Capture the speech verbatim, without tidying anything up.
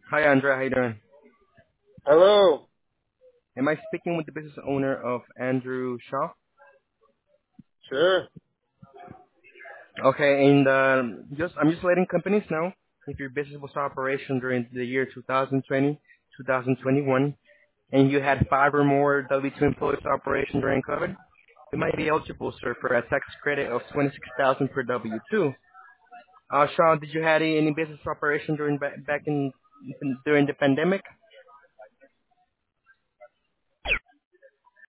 Hi, Andrea. How you doing? Hello. Am I speaking with the business owner of Andrew Shaw? Sure. Okay, and uh, just I'm just letting companies know if your business was operation during the year two thousand twenty, two thousand twenty-one, and you had five or more W two employees operation during COVID, you might be eligible, sir, for a tax credit of twenty-six thousand per W two. Uh, Shaw, did you have any any business operation during ba- back in during the pandemic?